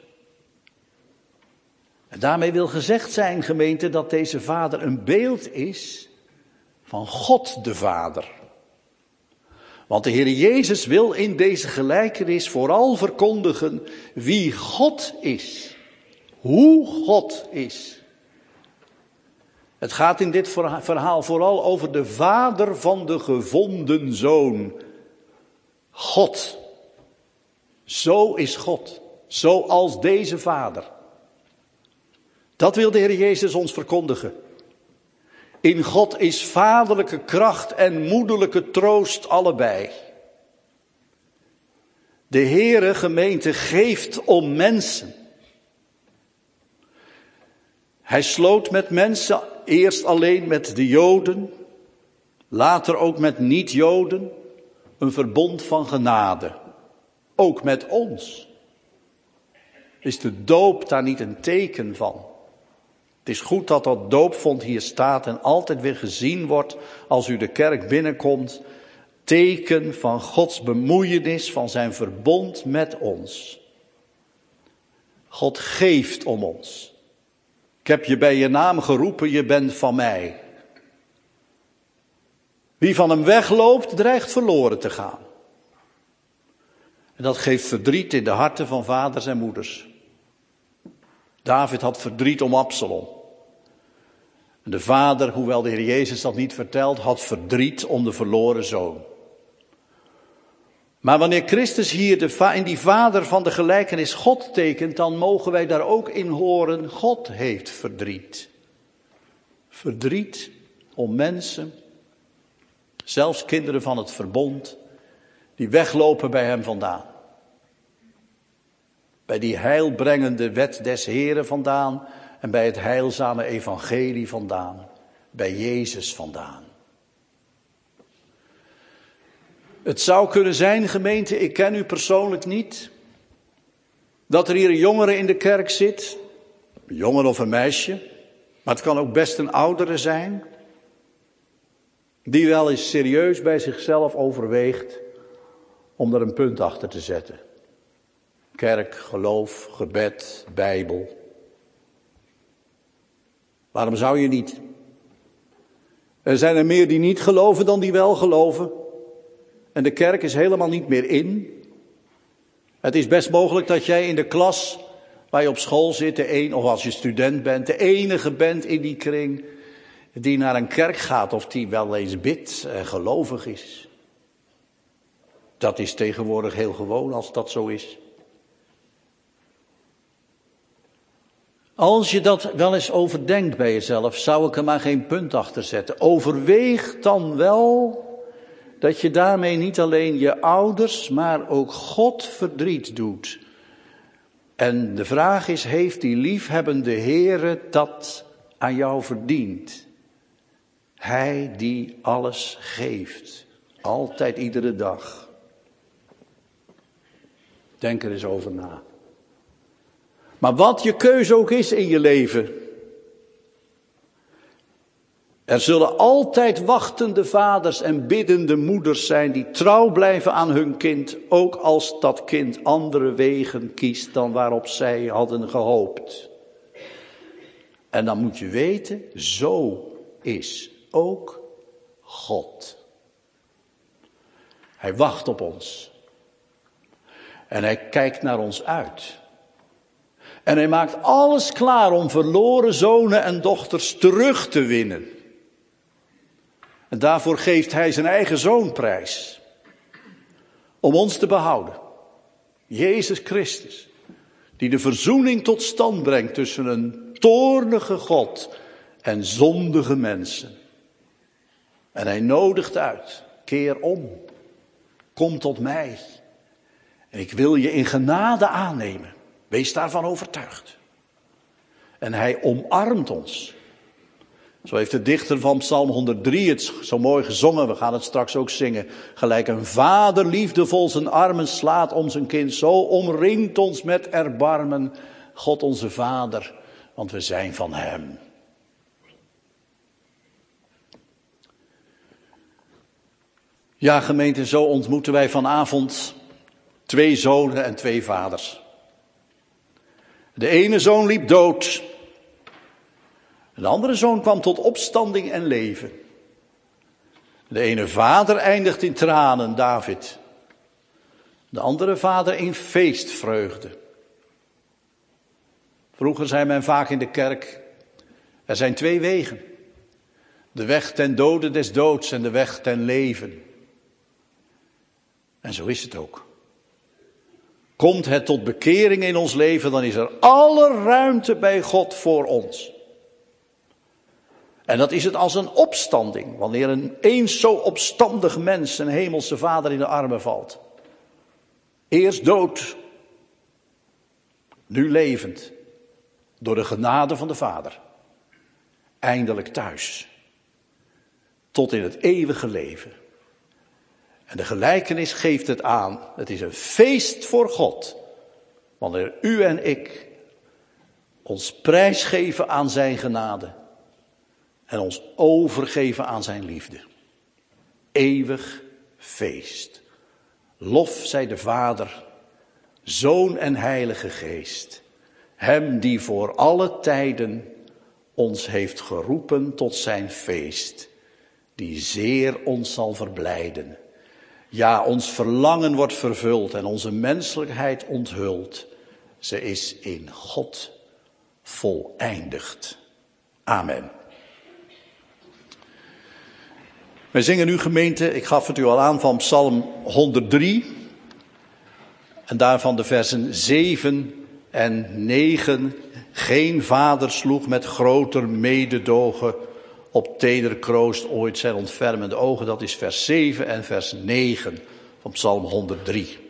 En daarmee wil gezegd zijn, gemeente, dat deze vader een beeld is van God de Vader. Want de Heer Jezus wil in deze gelijkenis vooral verkondigen wie God is. Hoe God is. Het gaat in dit verhaal vooral over de vader van de gevonden zoon. God. Zo is God. Zoals deze vader. Dat wil de Heer Jezus ons verkondigen. In God is vaderlijke kracht en moederlijke troost allebei. De Heere, gemeente, geeft om mensen. Hij sloot met mensen, eerst alleen met de Joden, later ook met niet-Joden, een verbond van genade. Ook met ons. Is de doop daar niet een teken van? Het is goed dat dat doopvond hier staat en altijd weer gezien wordt als u de kerk binnenkomt. Teken van Gods bemoeienis, van zijn verbond met ons. God geeft om ons. Ik heb je bij je naam geroepen, je bent van mij. Wie van hem wegloopt, dreigt verloren te gaan. En dat geeft verdriet in de harten van vaders en moeders. David had verdriet om Absalom. En de vader, hoewel de Heer Jezus dat niet vertelt, had verdriet om de verloren zoon. Maar wanneer Christus hier de, in die vader van de gelijkenis God tekent, dan mogen wij daar ook in horen, God heeft verdriet. Verdriet om mensen, zelfs kinderen van het verbond, die weglopen bij hem vandaan. Bij die heilbrengende wet des Heren vandaan en bij het heilzame evangelie vandaan. Bij Jezus vandaan. Het zou kunnen zijn, gemeente, ik ken u persoonlijk niet, dat er hier een jongere in de kerk zit, een jongen of een meisje, maar het kan ook best een oudere zijn, die wel eens serieus bij zichzelf overweegt om er een punt achter te zetten. Kerk, geloof, gebed, Bijbel. Waarom zou je niet? Er zijn er meer die niet geloven dan die wel geloven. En de kerk is helemaal niet meer in. Het is best mogelijk dat jij in de klas waar je op school zit, de een, of als je student bent, de enige bent in die kring die naar een kerk gaat of die wel eens bidt en gelovig is. Dat is tegenwoordig heel gewoon als dat zo is. Als je dat wel eens overdenkt bij jezelf, zou ik er maar geen punt achter zetten. Overweeg dan wel dat je daarmee niet alleen je ouders, maar ook God verdriet doet. En de vraag is, heeft die liefhebbende Heere dat aan jou verdiend? Hij die alles geeft. Altijd, iedere dag. Denk er eens over na. Maar wat je keuze ook is in je leven. Er zullen altijd wachtende vaders en biddende moeders zijn die trouw blijven aan hun kind. Ook als dat kind andere wegen kiest dan waarop zij hadden gehoopt. En dan moet je weten, zo is ook God. Hij wacht op ons. En hij kijkt naar ons uit. En hij maakt alles klaar om verloren zonen en dochters terug te winnen. En daarvoor geeft hij zijn eigen zoon prijs. Om ons te behouden. Jezus Christus. Die de verzoening tot stand brengt tussen een toornige God en zondige mensen. En hij nodigt uit. Keer om. Kom tot mij. En ik wil je in genade aannemen. Wees daarvan overtuigd. En hij omarmt ons. Zo heeft de dichter van Psalm honderd drie het zo mooi gezongen. We gaan het straks ook zingen. Gelijk een vader liefdevol zijn armen slaat om zijn kind. Zo omringt ons met erbarmen God onze Vader. Want we zijn van hem. Ja, gemeente, zo ontmoeten wij vanavond twee zonen en twee vaders. De ene zoon liep dood. De andere zoon kwam tot opstanding en leven. De ene vader eindigt in tranen, David. De andere vader in feestvreugde. Vroeger zei men vaak in de kerk, er zijn twee wegen. De weg ten dode des doods en de weg ten leven. En zo is het ook. Komt het tot bekering in ons leven, dan is er alle ruimte bij God voor ons. En dat is het als een opstanding, wanneer een eens zo opstandig mens een hemelse vader in de armen valt. Eerst dood, nu levend, door de genade van de Vader. Eindelijk thuis, tot in het eeuwige leven. En de gelijkenis geeft het aan. Het is een feest voor God, wanneer u en ik ons prijsgeven aan zijn genade en ons overgeven aan zijn liefde. Eeuwig feest. Lof zij de Vader, Zoon en Heilige Geest, hem die voor alle tijden ons heeft geroepen tot zijn feest, die zeer ons zal verblijden. Ja, ons verlangen wordt vervuld en onze menselijkheid onthuld. Ze is in God voleindigd. Amen. Wij zingen nu, gemeente, ik gaf het u al aan, van Psalm honderddrie. En daarvan de versen zeven en negen. Geen vader sloeg met groter mededogen op teder kroost ooit zijn ontfermende ogen. Dat is vers zeven en vers negen van Psalm honderddrie.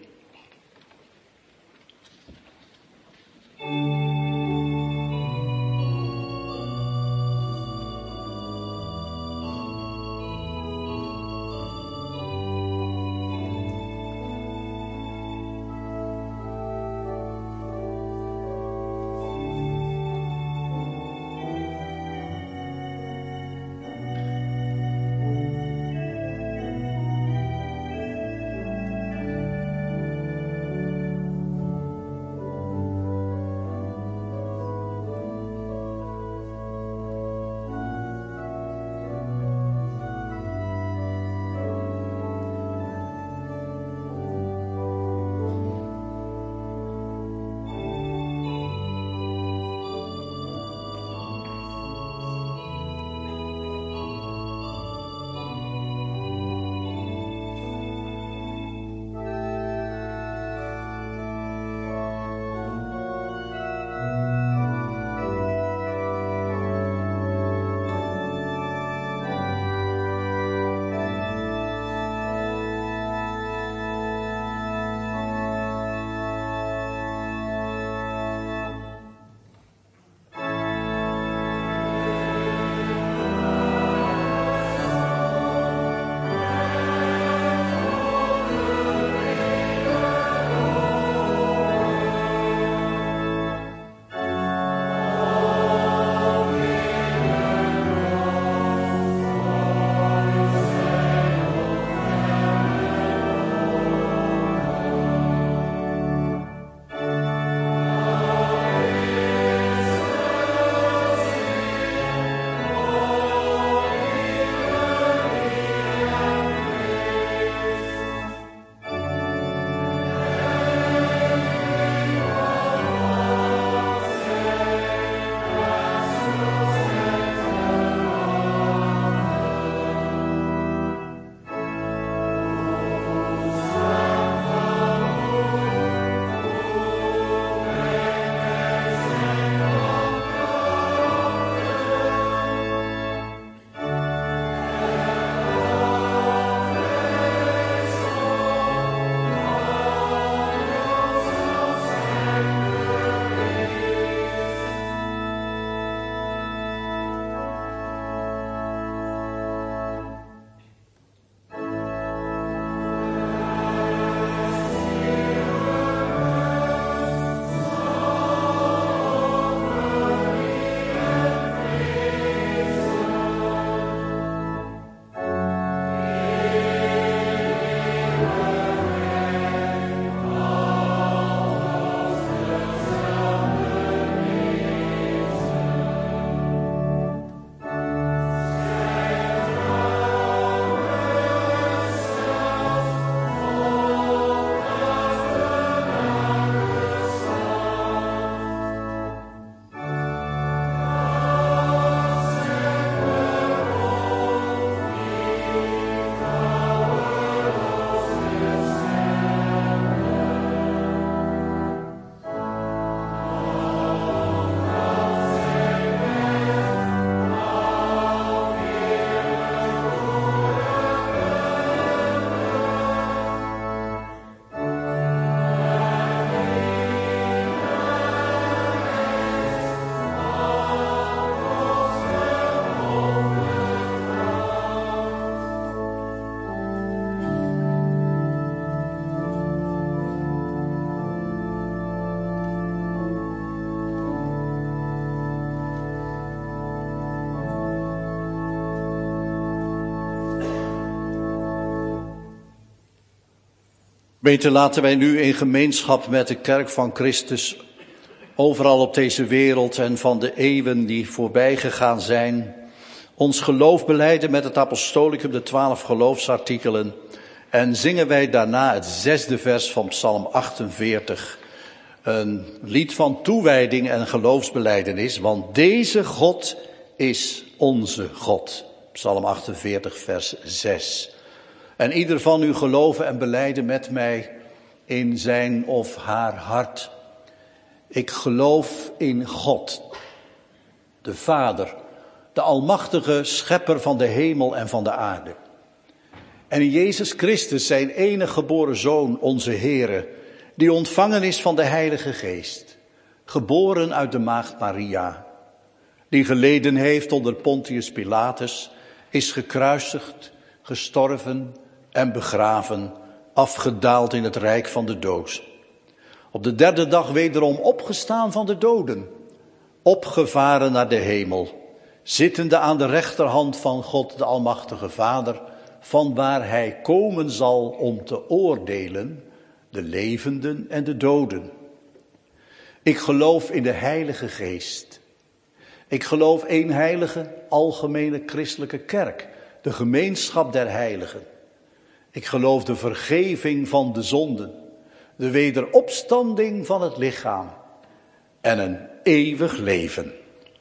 Gemeente, laten wij nu in gemeenschap met de kerk van Christus overal op deze wereld en van de eeuwen die voorbij gegaan zijn, ons geloof belijden met het apostolicum, de twaalf geloofsartikelen. En zingen wij daarna het zesde vers van Psalm achtenveertig. Een lied van toewijding en geloofsbelijdenis, want deze God is onze God. Psalm achtenveertig, vers zes. En ieder van u geloven en belijden met mij in zijn of haar hart. Ik geloof in God, de Vader, de almachtige schepper van de hemel en van de aarde. En in Jezus Christus, zijn enige geboren Zoon, onze Heere, die ontvangen is van de Heilige Geest, geboren uit de maagd Maria, die geleden heeft onder Pontius Pilatus, is gekruisigd, gestorven en begraven, afgedaald in het rijk van de dood. Op de derde dag wederom opgestaan van de doden, opgevaren naar de hemel, zittende aan de rechterhand van God de Almachtige Vader, vanwaar hij komen zal om te oordelen de levenden en de doden. Ik geloof in de Heilige Geest. Ik geloof één heilige, algemene christelijke kerk, de gemeenschap der heiligen. Ik geloof de vergeving van de zonden, de wederopstanding van het lichaam en een eeuwig leven.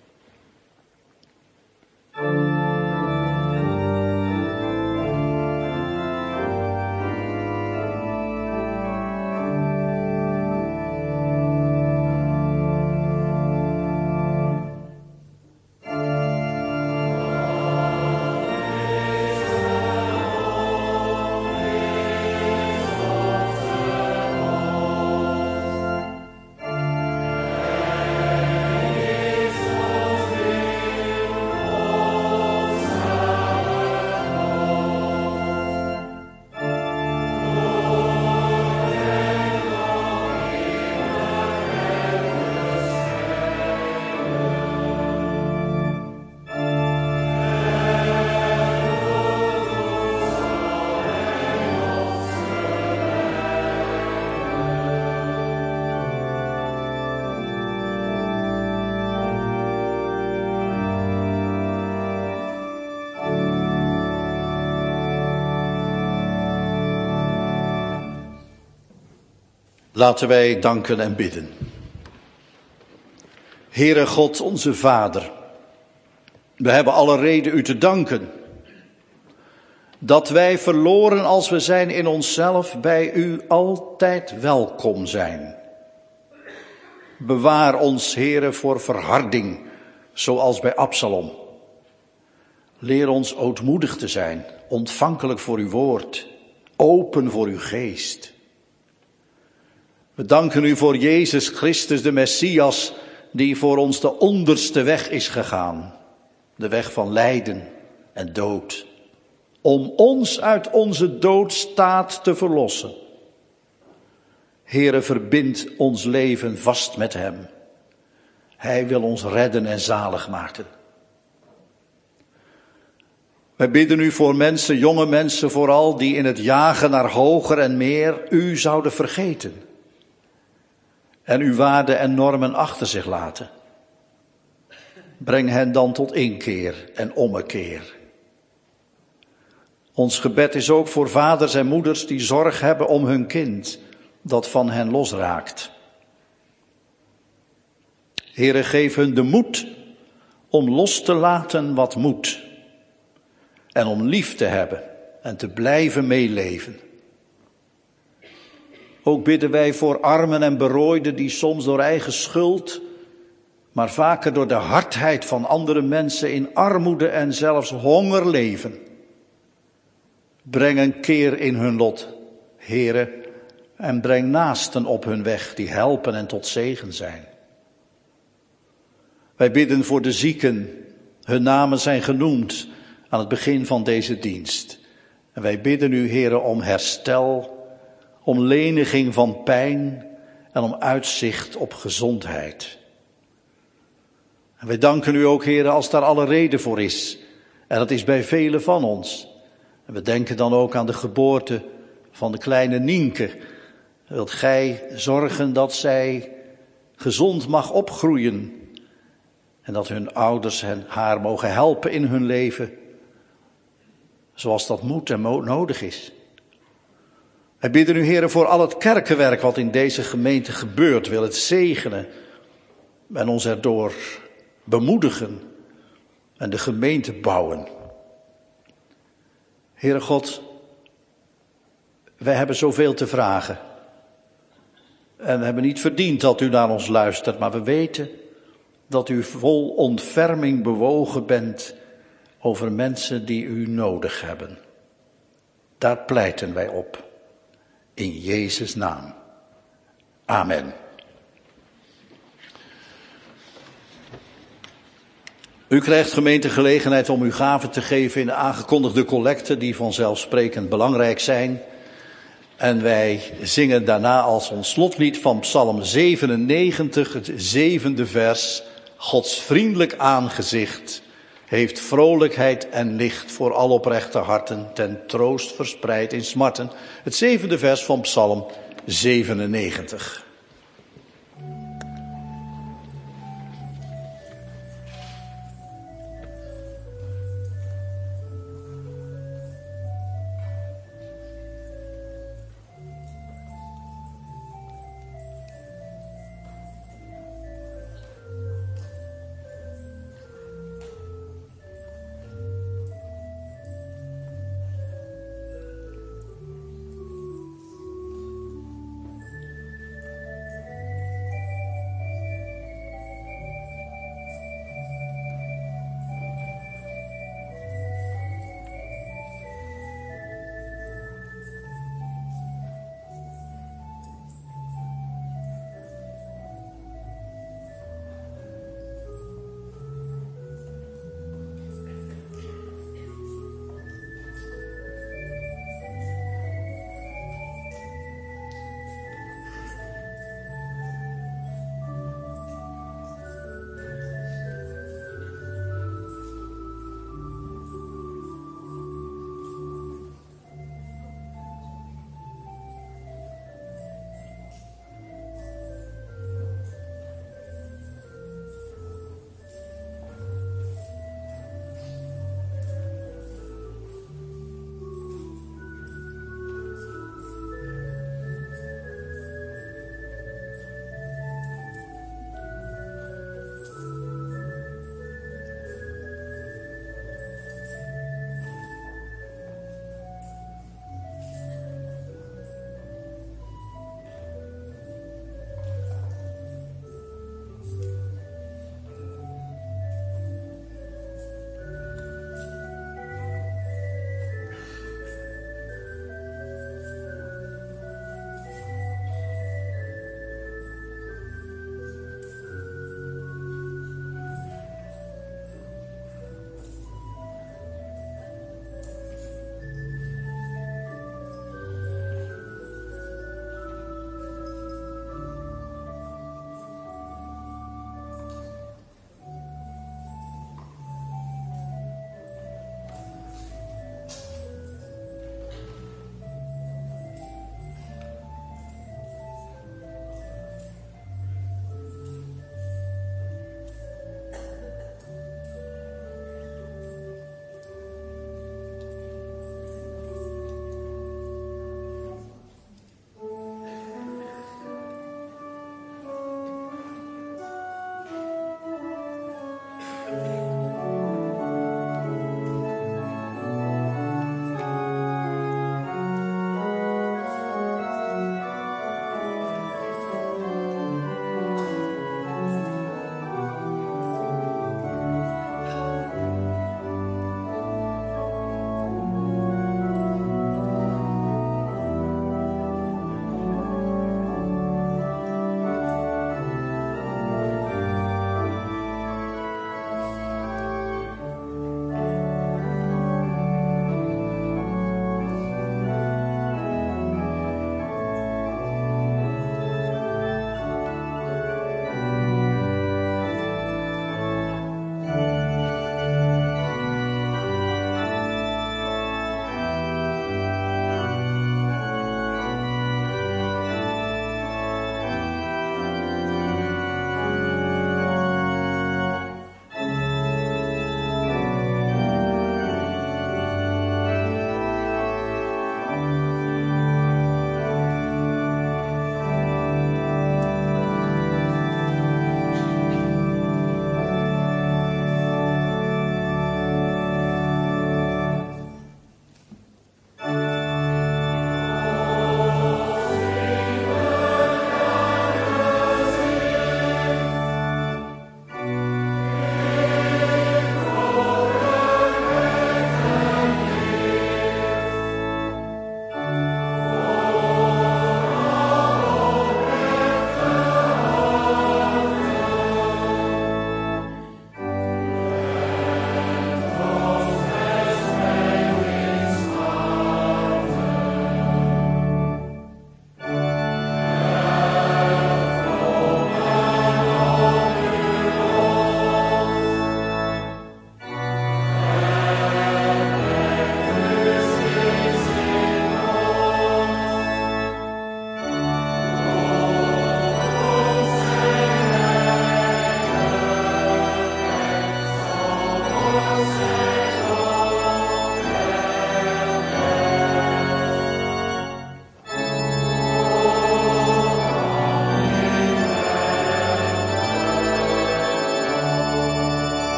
Laten wij danken en bidden. Heere God, onze Vader, we hebben alle reden u te danken, dat wij verloren als we zijn in onszelf bij u altijd welkom zijn. Bewaar ons, Heere, voor verharding, zoals bij Absalom. Leer ons ootmoedig te zijn, ontvankelijk voor uw woord, open voor uw geest. We danken u voor Jezus Christus, de Messias, die voor ons de onderste weg is gegaan. De weg van lijden en dood. Om ons uit onze doodstaat te verlossen. Heere, verbind ons leven vast met hem. Hij wil ons redden en zalig maken. Wij bidden u voor mensen, jonge mensen vooral, die in het jagen naar hoger en meer u zouden vergeten. En uw waarden en normen achter zich laten. Breng hen dan tot inkeer en ommekeer. Ons gebed is ook voor vaders en moeders die zorg hebben om hun kind, dat van hen losraakt. Heere, geef hun de moed om los te laten wat moet. En om lief te hebben en te blijven meeleven. Ook bidden wij voor armen en berooiden die soms door eigen schuld, maar vaker door de hardheid van andere mensen in armoede en zelfs honger leven. Breng een keer in hun lot, Heere, en breng naasten op hun weg die helpen en tot zegen zijn. Wij bidden voor de zieken, hun namen zijn genoemd aan het begin van deze dienst. En wij bidden u, Heere, om herstel, om leniging van pijn en om uitzicht op gezondheid. En wij danken u ook, Heere, als daar alle reden voor is. En dat is bij velen van ons. En we denken dan ook aan de geboorte van de kleine Nienke, Wilt gij zorgen dat zij gezond mag opgroeien en dat hun ouders hen, haar mogen helpen in hun leven, zoals dat moet en nodig is. Wij bidden u, Heere, voor al het kerkenwerk wat in deze gemeente gebeurt. Wil het zegenen en ons erdoor bemoedigen en de gemeente bouwen. Heere God, wij hebben zoveel te vragen. En we hebben niet verdiend dat u naar ons luistert, maar we weten dat u vol ontferming bewogen bent over mensen die u nodig hebben. Daar pleiten wij op. In Jezus' naam. Amen. U krijgt, gemeente, gelegenheid om uw gaven te geven in de aangekondigde collecten die vanzelfsprekend belangrijk zijn. En wij zingen daarna als ons slotlied van Psalm zevenennegentig, het zevende vers. Gods vriendelijk aangezicht heeft vrolijkheid en licht voor al oprechte harten, ten troost verspreid in smarten. Het zevende vers van Psalm zevenennegentig.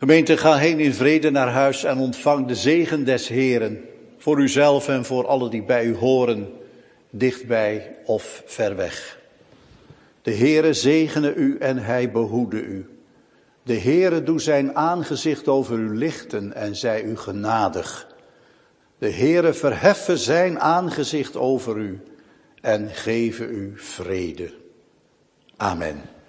Gemeente, ga heen in vrede naar huis en ontvang de zegen des Heeren. Voor uzelf en voor allen die bij u horen, dichtbij of ver weg. De Heere zegene u en hij behoede u. De Heere doe zijn aangezicht over u lichten en zij u genadig. De Heere verheffen zijn aangezicht over u en geven u vrede. Amen.